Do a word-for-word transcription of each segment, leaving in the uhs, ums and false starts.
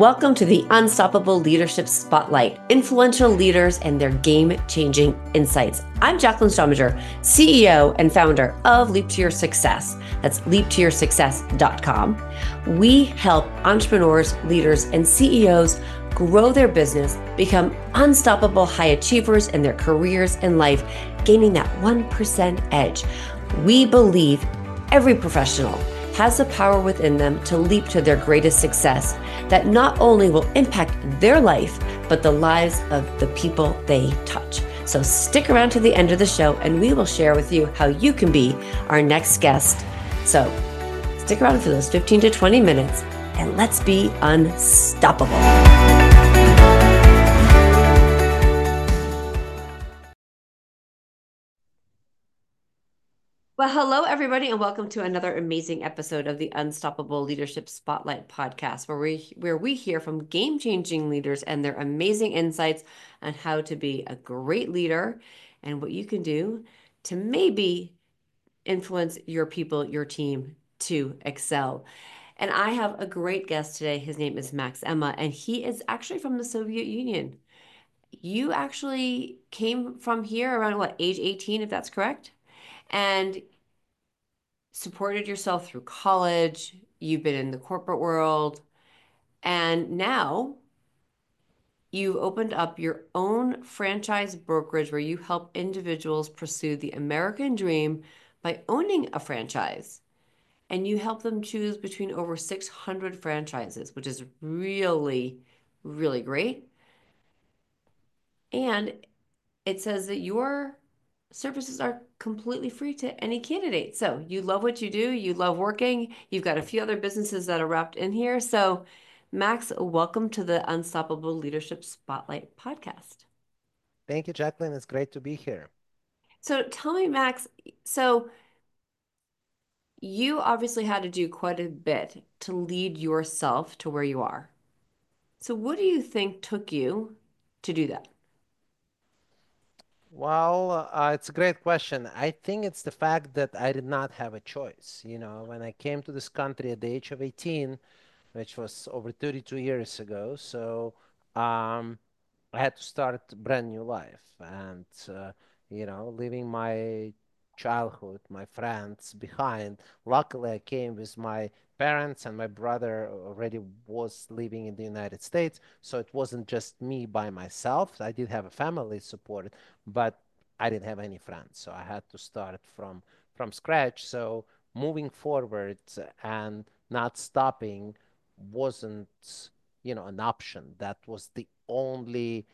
Welcome to the Unstoppable Leadership Spotlight, influential leaders and their game-changing insights. I'm Jacqueline Strominger, C E O and founder of Leap to Your Success. That's leap to your success dot com. We help entrepreneurs, leaders, and C E Os grow their business, become unstoppable high achievers in their careers and life, gaining that one percent edge. We believe every professional has the power within them to leap to their greatest success that not only will impact their life, but the lives of the people they touch. So stick around to the end of the show and we will share with you how you can be our next guest. So stick around for those fifteen to twenty minutes and let's be unstoppable. Well, hello, everybody, and welcome to another amazing episode of the Unstoppable Leadership Spotlight podcast, where we where we hear from game-changing leaders and their amazing insights on how to be a great leader and what you can do to maybe influence your people, your team to excel. And I have a great guest today. His name is Max Emma, and he is actually from the Soviet Union. You actually came from here around what, age eighteen, if that's correct? And supported yourself through college, you've been in the corporate world, and now you've opened up your own franchise brokerage where you help individuals pursue the American dream by owning a franchise. And you help them choose between over six hundred franchises, which is really, really great. And it says that your services are completely free to any candidate. So you love what you do, you love working, you've got a few other businesses that are wrapped in here. So, Max, welcome to the Unstoppable Leadership Spotlight podcast. Thank you, Jacqueline. It's great to be here. So, tell me, Max, so you obviously had to do quite a bit to lead yourself to where you are. So, what do you think took you to do that? Well, uh, it's a great question. I think it's the fact that I did not have a choice. You know, when I came to this country at the age of eighteen, which was over thirty-two years ago, so um, I had to start a brand new life and, uh, you know, leaving my childhood, my friends behind. Luckily, I came with my parents, and my brother already was living in the United States. So it wasn't just me by myself. I did have a family support, but I didn't have any friends. So I had to start from from scratch. So moving forward and not stopping wasn't, you know, an option. That was the only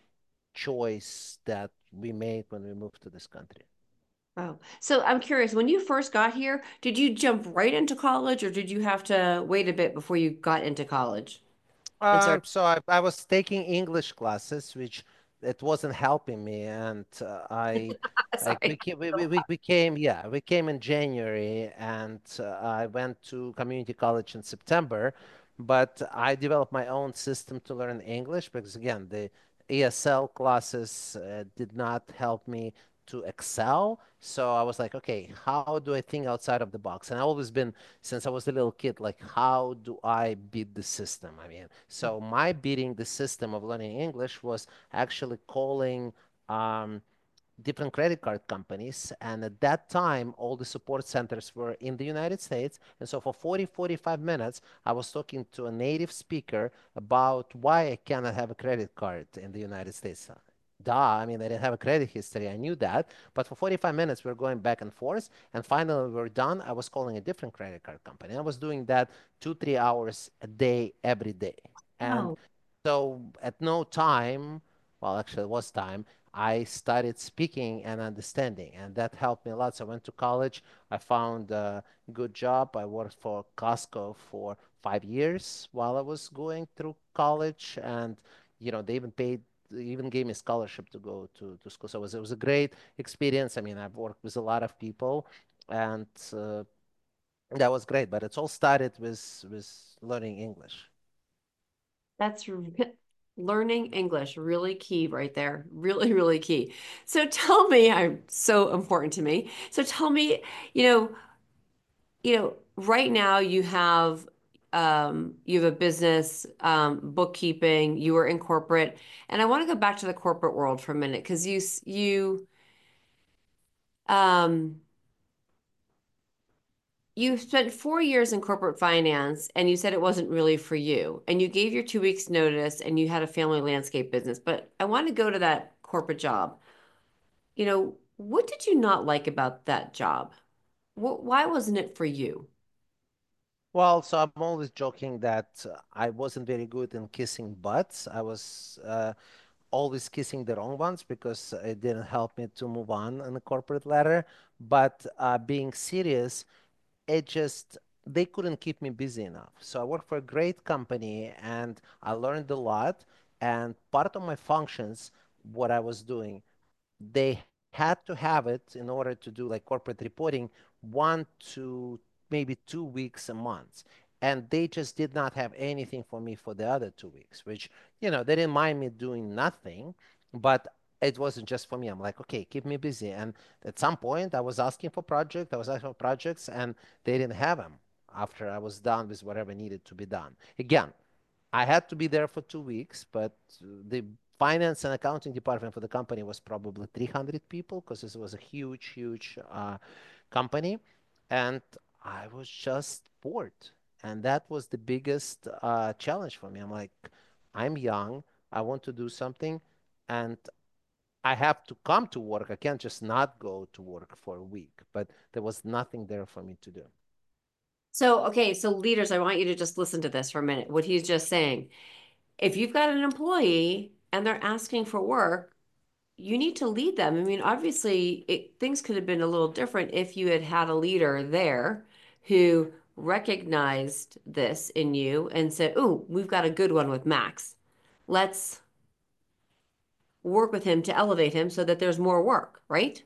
choice that we made when we moved to this country. Oh, so I'm curious, when you first got here, did you jump right into college or did you have to wait a bit before you got into college and Um, start? so I, I was taking English classes, which it wasn't helping me, and uh, I, I we Sorry. came, we, we, we we came, yeah, we came in January, and uh, I went to community college in September, but I developed my own system to learn English because again, the E S L classes uh, did not help me to excel. So I was like, okay, how do I think outside of the box? And I've always been since I was a little kid, like how do I beat the system? I mean, so my beating the system of learning English was actually calling um, different credit card companies. And at that time, all the support centers were in the United States. And so for forty, forty-five minutes, I was talking to a native speaker about why I cannot have a credit card in the United States. Duh, I mean, I didn't have a credit history. I knew that. But for forty-five minutes, we were going back and forth. And finally, we were done. I was calling a different credit card company. I was doing that two, three hours a day, every day. And Oh, so at no time, well, actually, it was time, I started speaking and understanding, and that helped me a lot. So I went to college. I found a good job. I worked for Costco for five years while I was going through college, and you know they even paid, they even gave me a scholarship to go to, to school. So it was, it was a great experience. I mean, I've worked with a lot of people, and uh, that was great. But it's all started with with learning English. that's r- learning English, really key right there. Really, really key. So tell me, I'm so important to me. So tell me, you know, you know, right now you have um, you have a business, um, bookkeeping, you were in corporate. And I want to go back to the corporate world for a minute because you, s- you, um, you spent four years in corporate finance and you said it wasn't really for you. And you gave your two weeks notice and you had a family landscape business. But I want to go to that corporate job. You know, what did you not like about that job? Wh why wasn't it for you? Well, so I'm always joking that uh, I wasn't very good in kissing butts. I was uh, always kissing the wrong ones because it didn't help me to move on in the corporate ladder. But uh, being serious, it just they couldn't keep me busy enough. So I worked for a great company and I learned a lot. And part of my functions, what I was doing, they had to have it in order to do like corporate reporting one to maybe two weeks a month. And they just did not have anything for me for the other two weeks, which, you know, they didn't mind me doing nothing, but it wasn't just for me. I'm like, okay, keep me busy. And at some point, I was asking for projects, I was asking for projects, and they didn't have them after I was done with whatever needed to be done. Again, I had to be there for two weeks, but the finance and accounting department for the company was probably three hundred people because this was a huge, huge uh, company. And I was just bored. And that was the biggest uh, challenge for me. I'm like, I'm young, I want to do something, and I have to come to work. I can't just not go to work for a week, but there was nothing there for me to do. So, okay, so leaders, I want you to just listen to this for a minute. What he's just saying. If you've got an employee and they're asking for work, you need to lead them. I mean, obviously, it, things could have been a little different if you had had a leader there who recognized this in you and said, "Oh, we've got a good one with Max. Let's work with him to elevate him so that there's more work," right?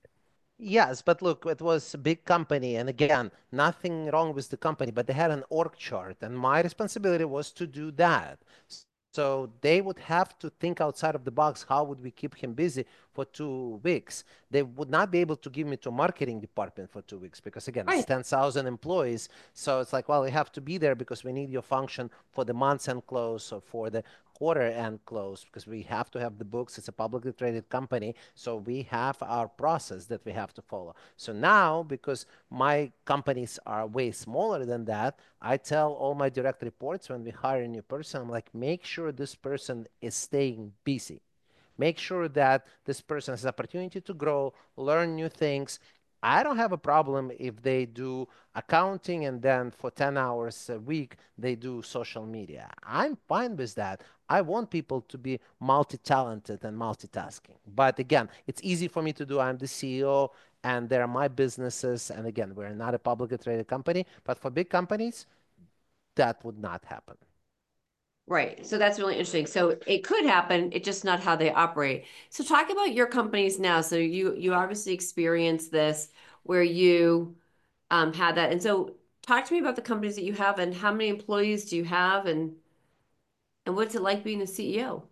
Yes, but look, it was a big company, and again, nothing wrong with the company, but they had an org chart, and my responsibility was to do that. So they would have to think outside of the box. How would we keep him busy for two weeks? They would not be able to give me to marketing department for two weeks because again, it's Right. ten thousand employees. So it's like, well, you have to be there because we need your function for the month's end close or for the quarter end close because we have to have the books. It's a publicly traded company, so we have our process that we have to follow. So now, because my companies are way smaller than that, I tell all my direct reports when we hire a new person, I'm like, make sure this person is staying busy. Make sure that this person has opportunity to grow, learn new things. I don't have a problem if they do accounting and then for ten hours a week they do social media. I'm fine with that. I want people to be multi-talented and multitasking. But again, it's easy for me to do. I'm the C E O and they're my businesses. And again, we're not a publicly traded company, but for big companies, that would not happen. Right. So that's really interesting. So it could happen, it's just not how they operate. So talk about your companies now. So you you obviously experienced this where you um had that. And so talk to me about the companies that you have and how many employees do you have and and what's it like being a C E O?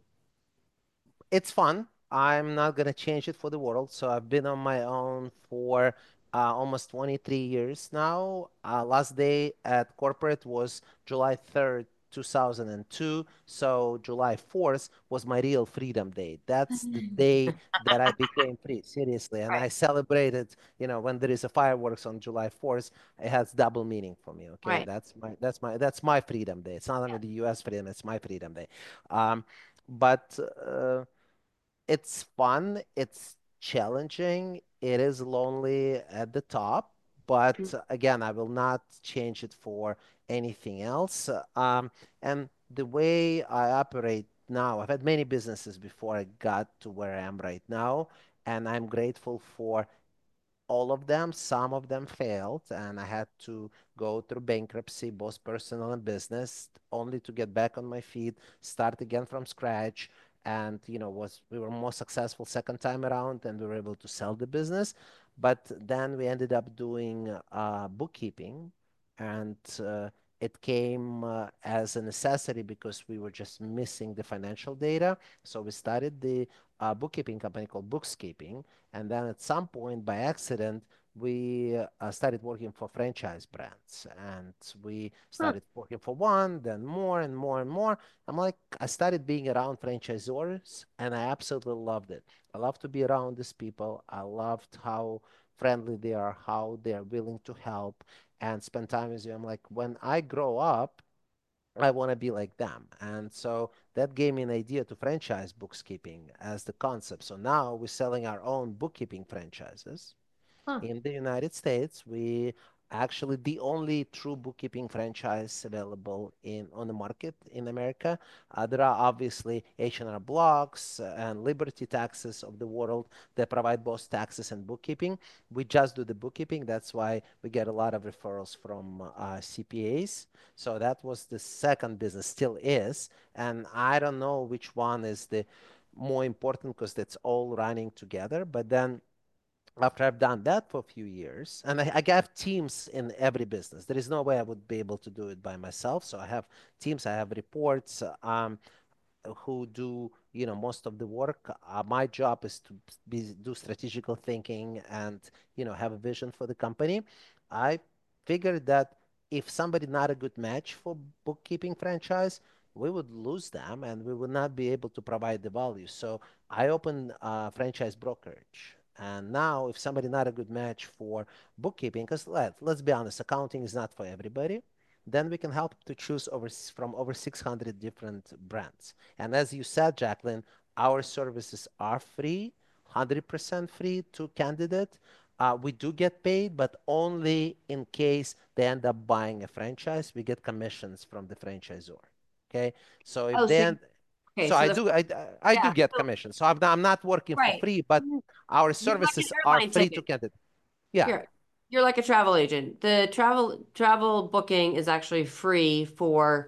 It's fun. I'm not gonna change it for the world. So I've been on my own for uh, almost twenty-three years now. Uh, last day at corporate was July third, two thousand two. So July fourth was my real freedom day. That's the day that I became free, seriously. And Right. I celebrated, you know, when there is a fireworks on July fourth, it has double meaning for me. Okay. Right. That's my that's my that's my freedom day. It's not only the U S freedom, it's my freedom day. Um, but uh, it's fun, it's challenging, it is lonely at the top, but again, I will not change it for anything else. Um, and the way I operate now, I've had many businesses before I got to where I am right now, and I'm grateful for all of them. Some of them failed, and I had to go through bankruptcy, both personal and business, only to get back on my feet, start again from scratch. And you know, was we were more successful second time around, and we were able to sell the business. But then we ended up doing uh, bookkeeping, and uh, it came uh, as a necessity because we were just missing the financial data. So we started the uh, bookkeeping company called Bookscaping, and then at some point, by accident, we uh, started working for franchise brands, and we Huh. started working for one, then more and more and more. I'm like, I started being around franchisors, and I absolutely loved it. I love to be around these people. I loved how friendly they are, how they are willing to help and spend time with you. I'm like, when I grow up, I want to be like them. And so that gave me an idea to franchise bookkeeping as the concept. So now we're selling our own bookkeeping franchises Huh. in the United States. We actually the only true bookkeeping franchise available in on the market in America. Uh, there are obviously H and R Blocks uh, and Liberty Taxes of the world that provide both taxes and bookkeeping. We just do the bookkeeping. That's why we get a lot of referrals from uh, C P As. So that was the second business, still is, and I don't know which one is the more important because that's all running together. But then after I've done that for a few years, and I, I have teams in every business. There is no way I would be able to do it by myself. So I have teams, I have reports. Um, who do you know most of the work. Uh, my job is to be do strategical thinking and you know have a vision for the company. I figured that if somebody not a good match for bookkeeping franchise, we would lose them and we would not be able to provide the value. So I opened a franchise brokerage. And now, if somebody not a good match for bookkeeping, because let, let's be honest, accounting is not for everybody, then we can help to choose over from over six hundred different brands. And as you said, Jacqueline, our services are free, one hundred percent free to candidate. Uh, we do get paid, but only in case they end up buying a franchise. We get commissions from the franchisor. Okay, so if Oh, they so end, okay, so so I the do I, I do yeah, get so, commissions. So I'm not, I'm not working for right. free, but Mm, our You're like an services are airline free to ticket. candidate. Yeah. You're you're like a travel agent. The travel travel booking is actually free for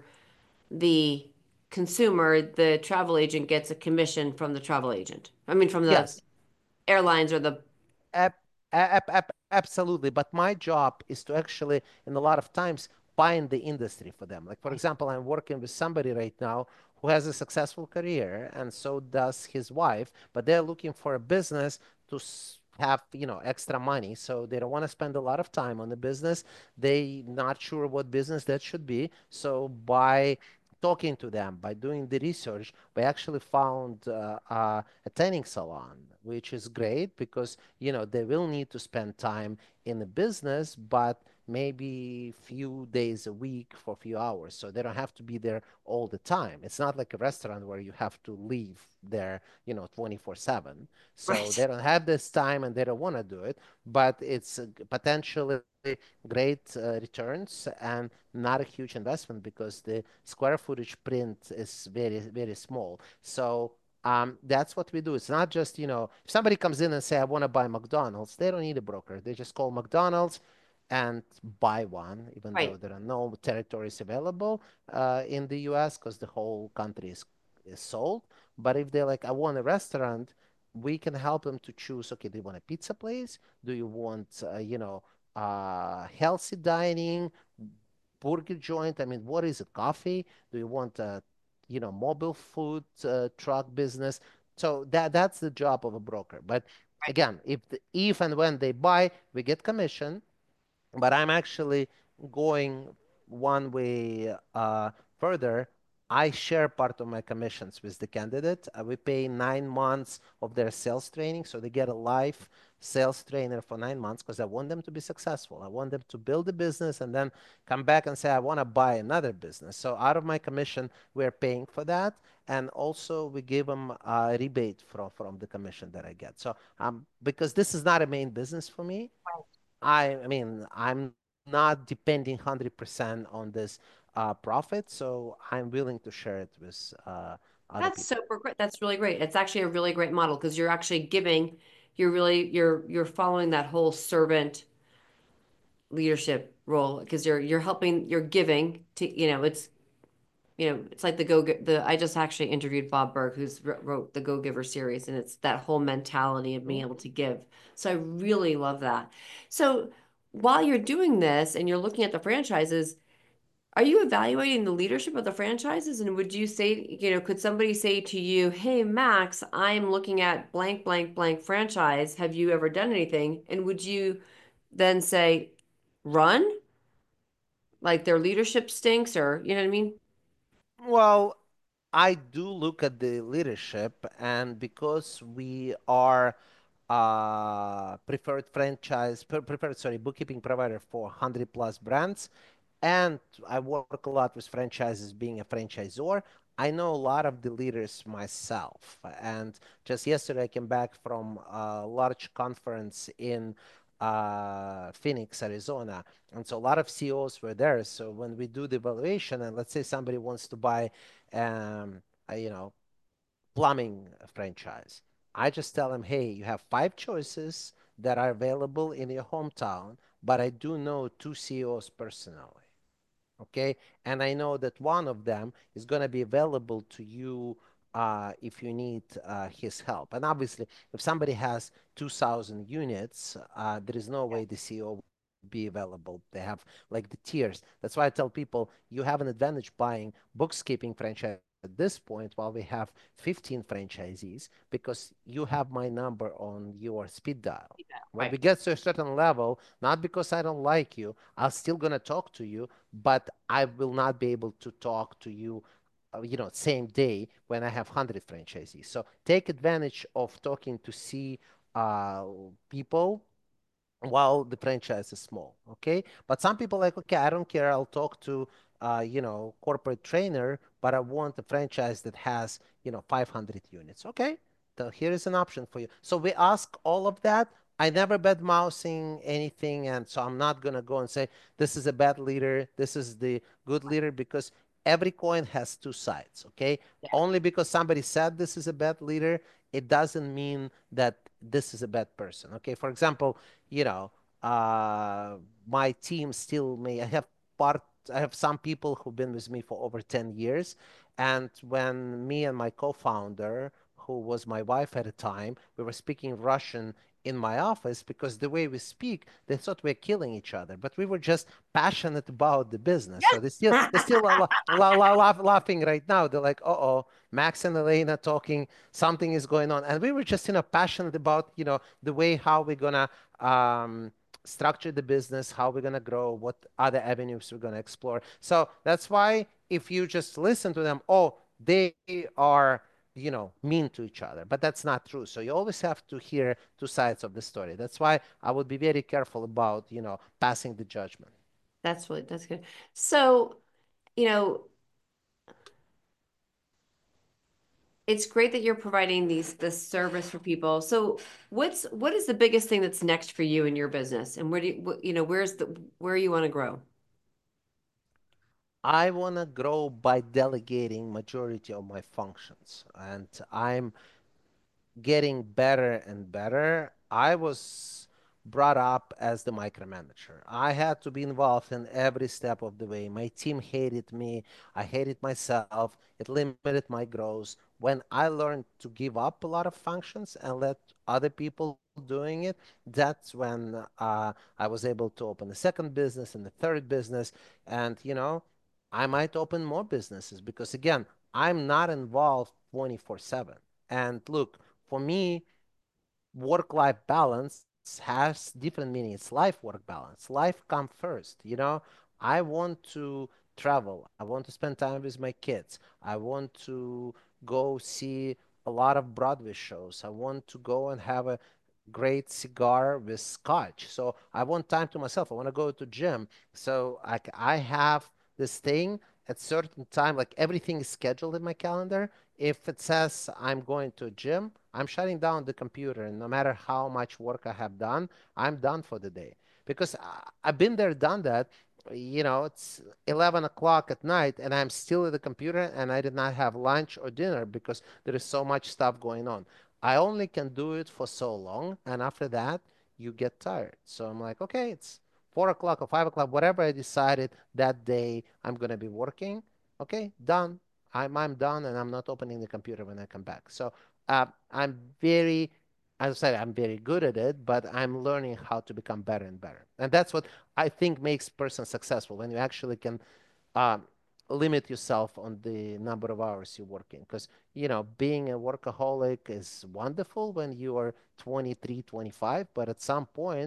the consumer. The travel agent gets a commission from the travel agent. I mean, from the Yes. airlines or the Ab ab ab absolutely. But my job is to actually, in a lot of times, find the industry for them. Like, for example, I'm working with somebody right now who has a successful career, and so does his wife, but they're looking for a business to s- have, you know, extra money. So they don't want to spend a lot of time on the business. They not sure what business that should be. So by talking to them, by doing the research, we actually found uh, uh, a tanning salon, which is great because you know they will need to spend time in the business, but maybe few days a week for a few hours, so they don't have to be there all the time. It's not like a restaurant where you have to leave there you know twenty-four seven, so right. they don't have this time and they don't want to do it, but it's uh, potentially great uh, returns and not a huge investment because the square footage print is very very small. So um, that's what we do. It's not just, you know, if somebody comes in and say, I want to buy McDonald's, they don't need a broker. They just call McDonald's and buy one, even though Right. there are no territories available uh, in the U S because the whole country is, is sold. But if they're like, I want a restaurant, we can help them to choose, okay, do you want a pizza place? Do you want, uh, you know, uh, healthy dining, burger joint? I mean, what is it? Coffee? Do you want a you know, mobile food uh, truck business. So that that's the job of a broker. But again, if the, if and when they buy, we get commission, but I'm actually going one way uh, further. I share part of my commissions with the candidate. Uh, we pay nine months of their sales training, so they get a live sales trainer for nine months because I want them to be successful. I want them to build a business and then come back and say, I want to buy another business. So out of my commission, we're paying for that. And also we give them a rebate from, from the commission that I get. So um, because this is not a main business for me, I, I mean, I'm not depending one hundred percent on this uh, profit, so I'm willing to share it with uh, other That's people. super great. That's really great. It's actually a really great model because you're actually giving, you're really you're you're following that whole servant leadership role because you're you're helping, you're giving to, you know, it's you know, it's like the go the I just actually interviewed Bob Berg, who's wrote the Go Giver series, and it's that whole mentality of being Mhm. able to give. So I really love that. So while you're doing this and you're looking at the franchises, are you evaluating the leadership of the franchises? And would you say, you know, could somebody say to you, "Hey, Max, I'm looking at blank, blank, blank franchise. Have you ever done anything?" And would you then say, run? Like their leadership stinks, or you know what I mean? Well, I do look at the leadership, and because we are uh, preferred franchise, pre- preferred, sorry, bookkeeping provider for one hundred plus brands, and I work a lot with franchises being a franchisor. I know a lot of the leaders myself. And just yesterday, I came back from a large conference in uh, Phoenix, Arizona. And so a lot of C E Os were there. So when we do the evaluation, and let's say somebody wants to buy, um, a, you know, plumbing franchise, I just tell them, hey, you have five choices that are available in your hometown, but I do know two C E Os personally. Okay, and I know that one of them is going to be available to you uh, if you need uh, his help. And obviously, if somebody has two thousand units, uh, there is no way the C E O will be available. They have like the tiers. That's why I tell people you have an advantage buying bookkeeping franchise at this point while we have fifteen franchisees because you have my number on your speed dial. When Right. we get to a certain level, not because I don't like you, I'm still going to talk to you, but I will not be able to talk to you, uh, you know, same day when I have one hundred franchisees. So take advantage of talking to see uh, people while the franchise is small. Okay, but some people like, okay, I don't care. I'll talk to, uh, you know, corporate trainer, but I want a franchise that has, you know, five hundred units. Okay, so here is an option for you. So we ask all of that. I never bad mouthing anything, and so I'm not gonna go and say this is a bad leader, this is the good leader, because every coin has two sides. Okay, Yeah. only because somebody said this is a bad leader, it doesn't mean that this is a bad person. Okay, for example, you know, uh, my team still may. I have part. I have some people who've been with me for over ten years, and when me and my co-founder, who was my wife at the time, we were speaking Russian in my office because the way we speak, they thought we are killing each other, but we were just passionate about the business. So they still they still la- la- la- laugh, laughing right now. They're like, "Uh oh, Max and Elena talking. Something is going on," and we were just you know passionate about you know the way how we're gonna um, structure the business, how we're gonna grow, what other avenues we're gonna explore. So that's why if you just listen to them, oh, they are you know mean to each other, but that's not true. So you always have to hear two sides of the story. That's why I would be very careful about you know passing the judgment. That's really that's good. So, you know, it's great that you're providing these this service for people. So, what's what is the biggest thing that's next for you in your business, and where do you, what, you know, where's the where you want to grow? I want to grow by delegating majority of my functions, and I'm getting better and better. I was brought up as the micromanager. I had to be involved in every step of the way. My team hated me. I hated myself. It limited my growth. When I learned to give up a lot of functions and let other people doing it, that's when uh, I was able to open the second business and the third business. And, you know, I might open more businesses because, again, I'm not involved twenty-four seven. And look, for me, work-life balance has different meaning. It's life-work balance. Life come first, you know. I want to travel. I want to spend time with my kids. I want to go see a lot of Broadway shows. I want to go and have a great cigar with scotch. So I want time to myself. I want to go to gym. So I, c- I have this thing at certain time, like everything is scheduled in my calendar. If it says I'm going to a gym, I'm shutting down the computer, and no matter how much work I have done, I'm done for the day. Because I, I've been there, done that. You know, it's eleven o'clock at night, and I'm still at the computer, and I did not have lunch or dinner because there is so much stuff going on. I only can do it for so long, and after that, you get tired. So I'm like, okay, it's four o'clock or five o'clock, whatever I decided that day I'm gonna be working. Okay, done. I'm I'm done, and I'm not opening the computer when I come back. So uh, I'm very, as I said, I'm very good at it, but I'm learning how to become better and better. And that's what I think makes person successful when you actually can um, limit yourself on the number of hours you're working. Because, you know, being a workaholic is wonderful when you are twenty-three, twenty-five, but at some point,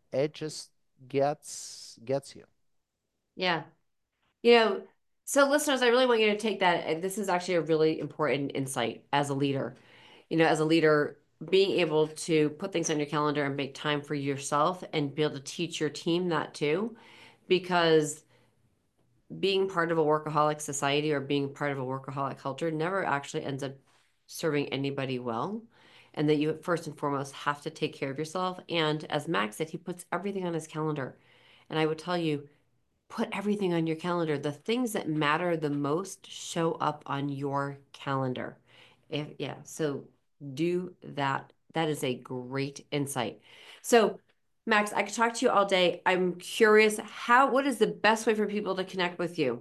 it just gets gets you. Yeah. You know, so listeners, I really want you to take that. And this is actually a really important insight as a leader. You know, as a leader, being able to put things on your calendar and make time for yourself and be able to teach your team that too. Because being part of a workaholic society or being part of a workaholic culture never actually ends up serving anybody well. And that you first and foremost have to take care of yourself. And as Max said, he puts everything on his calendar. And I would tell you, put everything on your calendar. The things that matter the most show up on your calendar. If yeah, so do that. That is a great insight. So, Max, I could talk to you all day. I'm curious, how what is the best way for people to connect with you?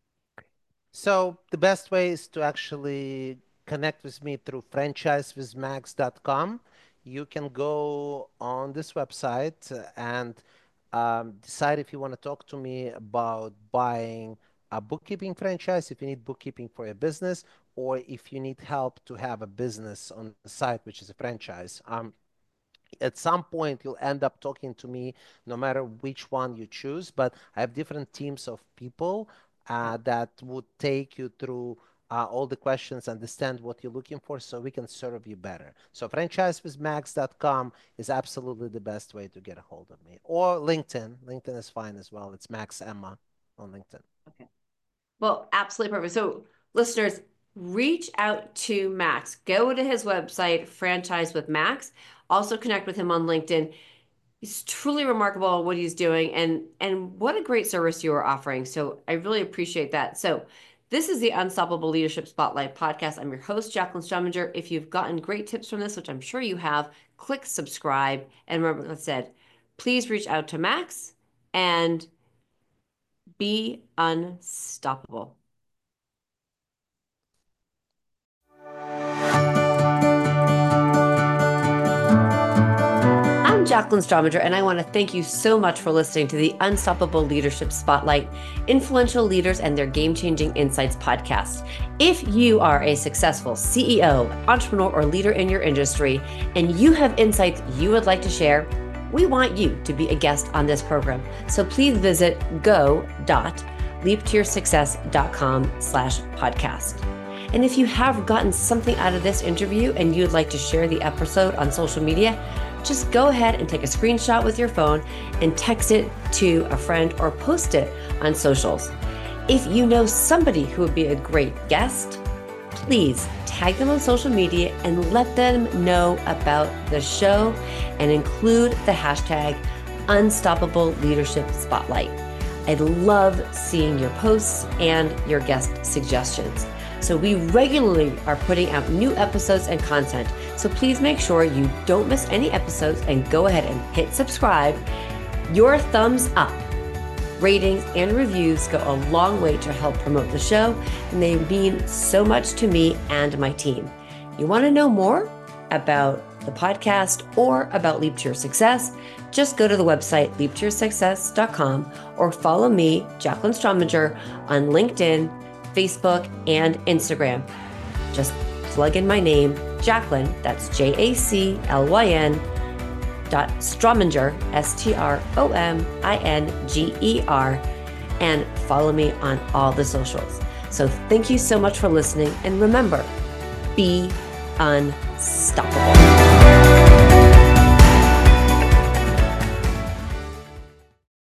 So the best way is to actually connect with me through franchise with max dot com. You can go on this website uh, and um, decide if you want to talk to me about buying a bookkeeping franchise, if you need bookkeeping for your business, or if you need help to have a business on the site, which is a franchise. Um, at some point you'll end up talking to me no matter which one you choose, but I have different teams of people uh, that would take you through uh, all the questions, understand what you're looking for so we can serve you better. So franchise with max dot com is absolutely the best way to get a hold of me, or LinkedIn. LinkedIn is fine as well. It's Max Emma on LinkedIn. Okay. Well, absolutely perfect. So, listeners, reach out to Max. Go to his website, Franchise with Max. Also connect with him on LinkedIn. He's truly remarkable what he's doing, and and what a great service you are offering. So I really appreciate that. So this is the Unstoppable Leadership Spotlight podcast. I'm your host, Jacqueline Strominger. If you've gotten great tips from this, which I'm sure you have, click subscribe. And remember, like I said, please reach out to Max and be unstoppable. I'm Jacqueline Strominger, and I want to thank you so much for listening to the Unstoppable Leadership Spotlight, Influential Leaders and Their Game-Changing Insights podcast. If you are a successful C E O, entrepreneur, or leader in your industry, and you have insights you would like to share, we want you to be a guest on this program. So please visit go.leaptoyoursuccess.com slash podcast. And if you have gotten something out of this interview and you'd like to share the episode on social media, just go ahead and take a screenshot with your phone and text it to a friend or post it on socials. If you know somebody who would be a great guest, please tag them on social media and let them know about the show and include the hashtag Unstoppable Leadership Spotlight. I love seeing your posts and your guest suggestions. So we regularly are putting out new episodes and content. So please make sure you don't miss any episodes and go ahead and hit subscribe. Your thumbs up, ratings, and reviews go a long way to help promote the show, and they mean so much to me and my team. You want to know more about the podcast or about Leap to Your Success? Just go to the website leap to your success dot com or follow me, Jacqueline Strominger, on LinkedIn, Facebook, and Instagram. Just plug in my name, Jacqueline, that's J A C L Y N, dot Strominger, S T R O M I N G E R, and follow me on all the socials. So thank you so much for listening, and remember, be unstoppable.